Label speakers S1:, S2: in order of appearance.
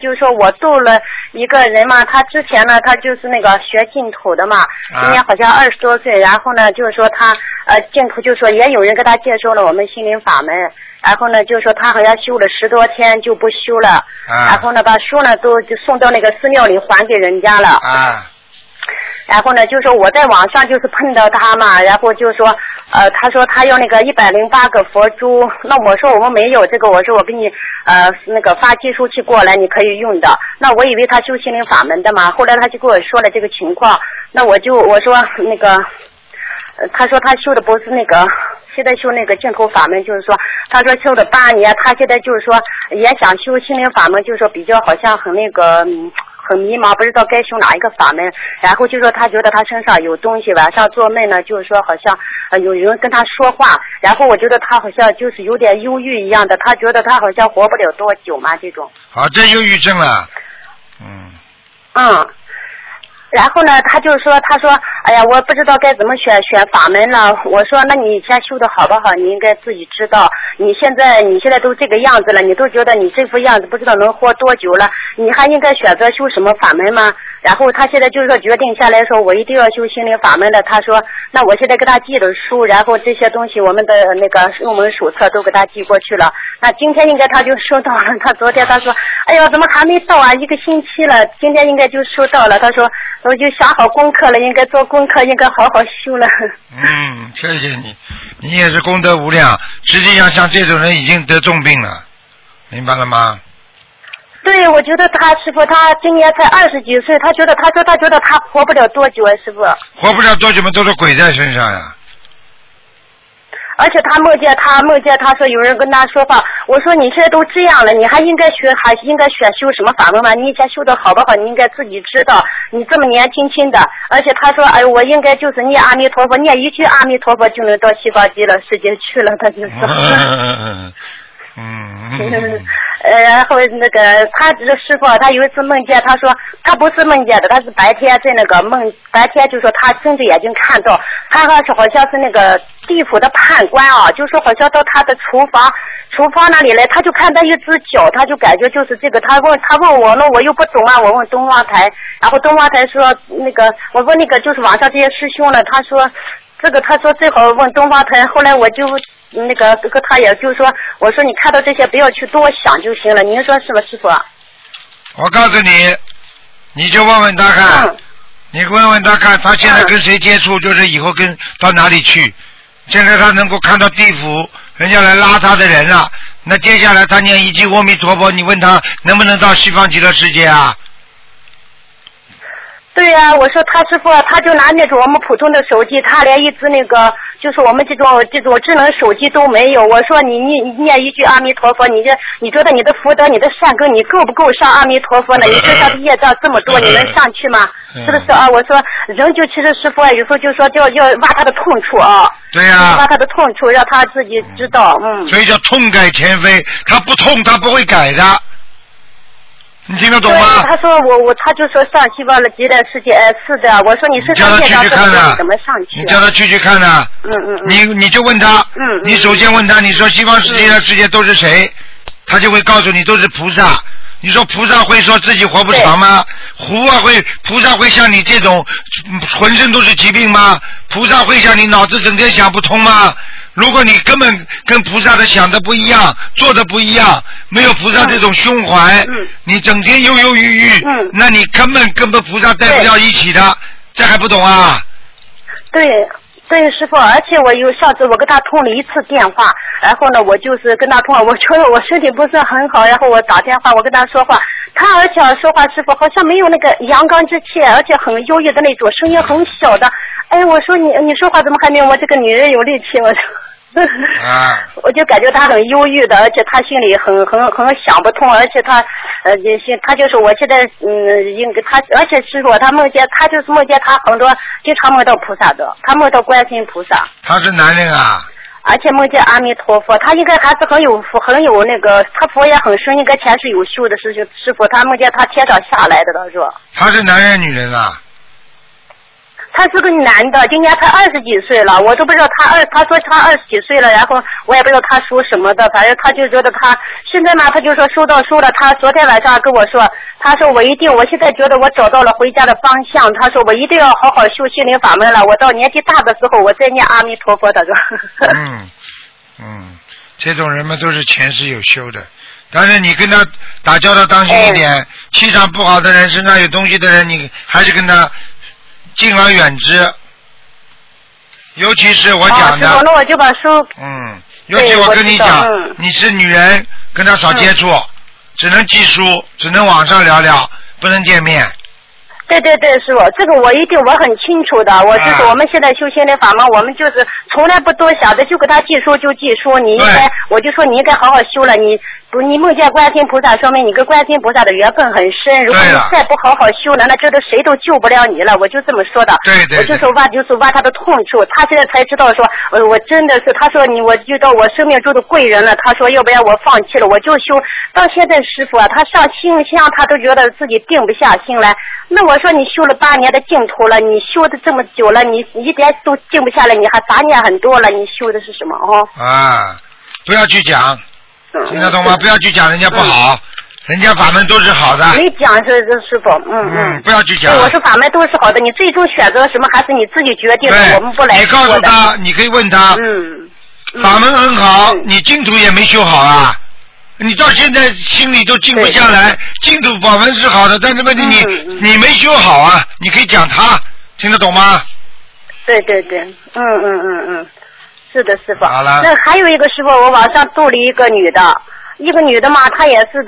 S1: 就是说我度了一个人嘛，他之前呢，他就是那个学净土的嘛，今年好像20多岁，然后呢，就是说他净土就是说也有人给他介绍了我们心灵法门，然后呢，就是说他好像修了10多天就不修了，然后呢把书呢都就送到那个寺庙里还给人家了。然后呢，就是说我在网上就是碰到他嘛，然后就是说，他说他要那个108个佛珠，那我说我们没有这个，我说我给你那个发计数器过来，你可以用的。那我以为他修心灵法门的嘛，后来他就跟我说了这个情况，那我说那个，他说他修的不是那个，现在修那个净土法门，就是说他说修了8年，他现在就是说也想修心灵法门，就是说比较好像很那个。很迷茫，不知道该修哪一个法门，然后就说他觉得他身上有东西，晚上做梦呢，就是说好像有人跟他说话，然后我觉得他好像就是有点忧郁一样的，他觉得他好像活不了多久嘛，这种。
S2: 好，这忧郁症了。
S1: 然后呢，他就说，他说，哎呀，我不知道该怎么选法门了。我说，那你以前修的好不好？你应该自己知道。你现在都这个样子了，你都觉得你这副样子不知道能活多久了，你还应该选择修什么法门吗？然后他现在就是说决定下来说，我一定要修心灵法门的。他说，那我现在给他寄了书，然后这些东西我们的那个入门手册都给他寄过去了。那今天应该他就收到了。他昨天他说，哎呀，怎么还没到啊？1个星期了，今天应该就收到了。他说。我就想好功课了，应该做功课，应该好好修了。
S2: 谢谢你，你也是功德无量。实际上，像这种人已经得重病了，明白了吗？
S1: 对，我觉得他师傅，他今年才20几岁，他说他活不了多久啊，师傅。
S2: 活不了多久嘛，都是鬼在身上呀。
S1: 而且他梦见他说有人跟他说话，我说你现在都这样了，你还应该选修什么法门吗？你以前修的好不好？你应该自己知道。你这么年轻的，而且他说，哎，我应该就是念阿弥陀佛，念一句阿弥陀佛就能到西方极乐世界去了，他就说。然后那个他这个师傅，他有一次梦见，他说他不是梦见的，他是白天在那个白天就说他睁着眼睛看到，他好像是那个地府的判官啊，就说好像到他的厨房那里来，他就看到一只脚，他就感觉就是这个，他问我，那我又不懂啊，我问东方台，然后东方台说那个，我问那个就是网上这些师兄了，他说这个，他说最好问东方台，后来我就。那个他也就是说，我说你看到这些不要去多想就行了，您说是吧，师傅？
S2: 我告诉你，你就问问他看，你问问他看，他现在跟谁接触，就是以后到哪里去。现在他能够看到地府人家来拉他的人了，那接下来他念一句阿弥陀佛，你问他能不能到西方极乐世界啊？
S1: 对呀，我说他师傅，他就拿那种我们普通的手机，他连一只那个就是我们这种智能手机都没有。我说你念一句阿弥陀佛，你觉得你的福德、你的善根，你够不够上阿弥陀佛呢？你身上的业障这么多，你能上去吗？是不是啊？我说人就其实师傅有时候就说要挖他的痛处啊。对呀。挖他的痛处，让他自己知道，
S2: 所以叫痛改前非，他不痛他不会改的。你听得懂吗？
S1: 对，他说他就说上西方的极乐世界，是的。我说你身上业障这么多，怎么上去？
S2: 你叫他去看呢。你就问他。你首先问他，你说西方极乐世界都是谁？他就会告诉你都是菩萨。你说菩萨会说自己活不长吗？菩萨会像你这种浑身都是疾病吗？菩萨会像你脑子整天想不通吗？如果你根本跟菩萨的想的不一样，做的不一样，没有菩萨这种胸怀，你整天忧忧郁郁，那你根本跟菩萨在不了一起的，这还不懂啊？
S1: 对，师傅，而且上次我跟他通了1次电话，然后呢，我就是跟他通了，我觉得我身体不是很好，然后我打电话，我跟他说话，他而且说话师傅好像没有那个阳刚之气，而且很忧郁的那种，声音很小的。哎，我说你说话怎么还没有我这个女人有力气？我说。我就感觉他很忧郁的，而且他心里很想不通，而且他就是我现在应该他，而且师傅他梦见他很多经常梦到菩萨的，他梦到观世音菩萨。他是男人啊。而且梦见阿弥陀佛，他应该还是很有那个，他佛也很深，应该前世有修的师傅，他梦见他天上下来的，他说。他是男人女人啊？ 他是个男的，今年才20几岁了，我都不知道他说他20几岁了，然后我也不知道他属什么的，反正他就觉得他现在嘛，他就说收到书了，他昨天晚上跟我说，他说我现在觉得我找到了回家的方向，他说我一定要好好修心灵法门了，我到年纪大的时候我再念阿弥陀佛，他说。
S2: 这种人们都是前世有修的，但是你跟他打交道当心一点，气场不好的人，身上有东西的人，你还是跟他敬而远之。尤其是我讲的，
S1: 那我就把书。
S2: 尤其我跟你讲，你是女人，跟他少接触，只能寄书，只能网上聊聊，不能见面。
S1: 对，师傅，这个我很清楚的。我就是我们现在修心灵法门，我们就是从来不多想的，就给他寄书就寄书。你应该，我就说你应该好好修了。你梦见观世音菩萨，说明你跟观世音菩萨的缘分很深。如果你再不好好修了，那这都谁都救不了你了。我就这么说的。
S2: 对。
S1: 我就是挖他的痛处。他现在才知道说，我真的是，他说我遇到我生命中的贵人了。他说要不然我放弃了，我就修。到现在师傅啊，他上心香他都觉得自己定不下心来。那我说你修了8年的净土了，你修的这么久了，你一点都静不下来，你还杂念很多了，你修的是什么
S2: 不要去讲，听得懂吗？不要去讲人家不好，人家法门都是好的。
S1: 没讲是师傅，
S2: 不要去讲。
S1: 对，我说法门都是好的，你最终选择什么还是你自己决定的，我们不来说的。
S2: 你告诉他，你可以问他，法门很好，你净土也没修好啊。你到现在心里都静不下来，净土法门是好的，但是问题你没修好啊，你可以讲他，听得懂吗？
S1: 对，是的，师傅。
S2: 好了。
S1: 那还有一个师傅，我网上度了一个女的嘛，她也是